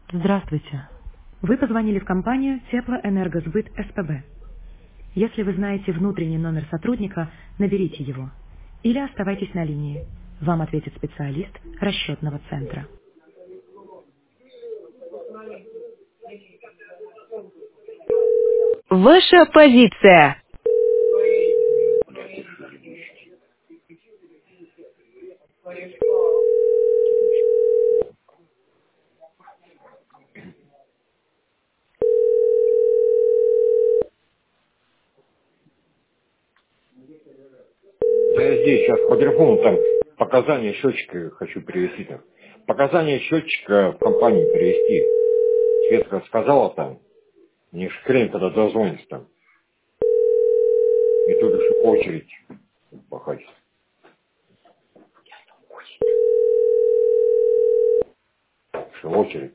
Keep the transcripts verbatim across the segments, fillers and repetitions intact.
Здравствуйте. Вы позвонили в компанию Теплоэнергосбыт СПБ. Если вы знаете внутренний номер сотрудника, наберите его. Или оставайтесь на линии. Вам ответит специалист расчетного центра. Ваша позиция. Да я здесь сейчас по телефону там показания счетчика хочу перевести там. Показания счетчика в компанию перевести. Светка сказала там, мне ж хрень, когда дозвонится там. И тут еще очередь пахать. Что очередь.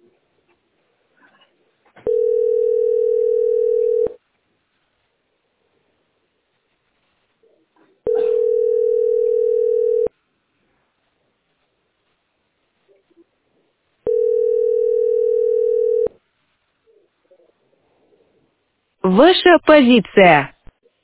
Ваша позиция.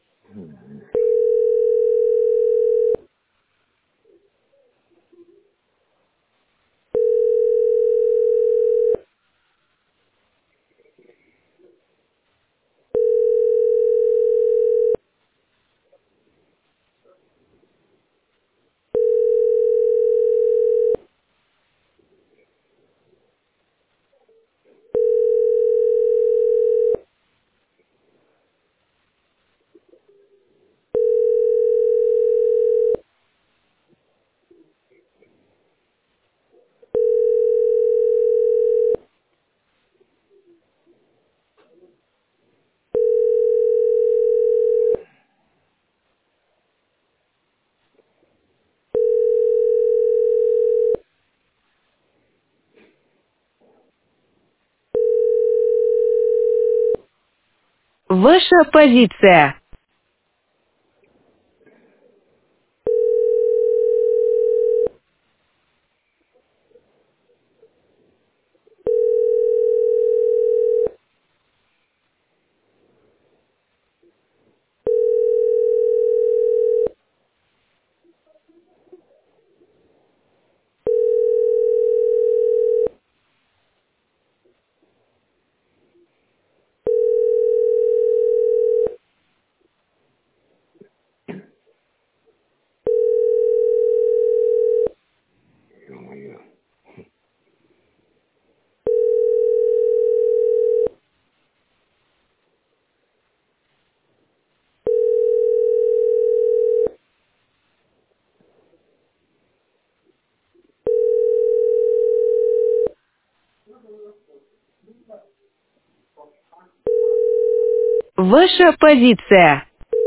Ваша позиция. Ё-моё. Ваша позиция.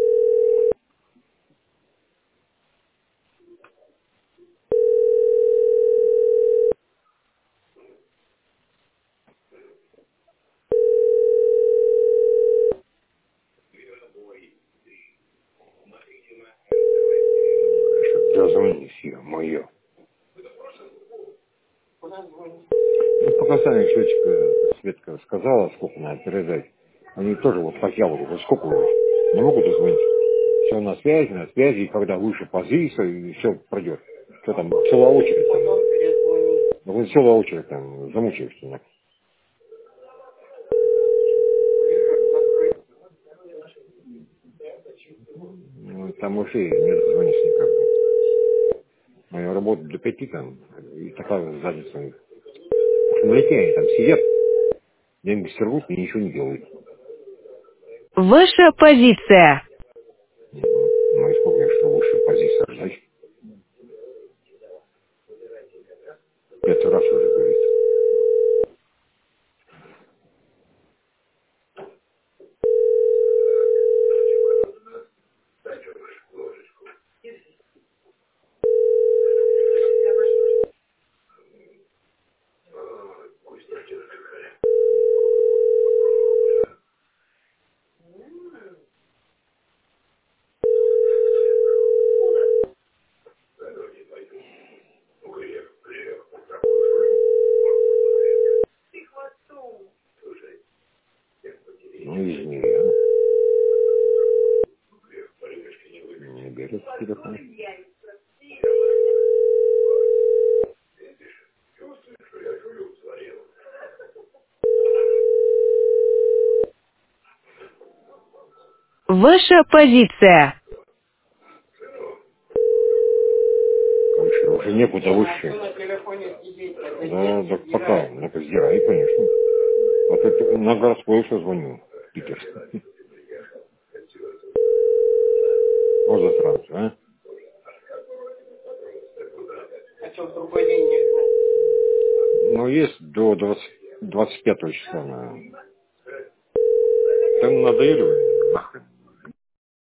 Что дозвонись, ё-моё. Ну, показания счетчика Светка сказала, сколько надо передать. Они тоже вот как я вот, вот сколько уже. Не могут дозвонить. Все на связи, на связи, и когда выше позиция, и все пройдет. Что там, целая очередь там. Ну, вот целая очередь там, замучаешься. Да. Ну, там вообще не дозвонишься никак. Моя работа до пяти там, и такая задница у них. Смотрите, они там сидят, деньги стервут и ничего не делают. Ваша позиция. Ну, и сколько я что выше позиция ждать? Пятый раз уже говорит. телефон. Ваша позиция. Выше, уже некуда выше. Да, так пока, на Козирай, конечно. А тут на городской еще звоню, Питер. Вот засранцы, а? А что, в другой день нельзя? Ну, есть до двадцать, двадцать пятого числа, наверное. Там надоели вы, нахрен.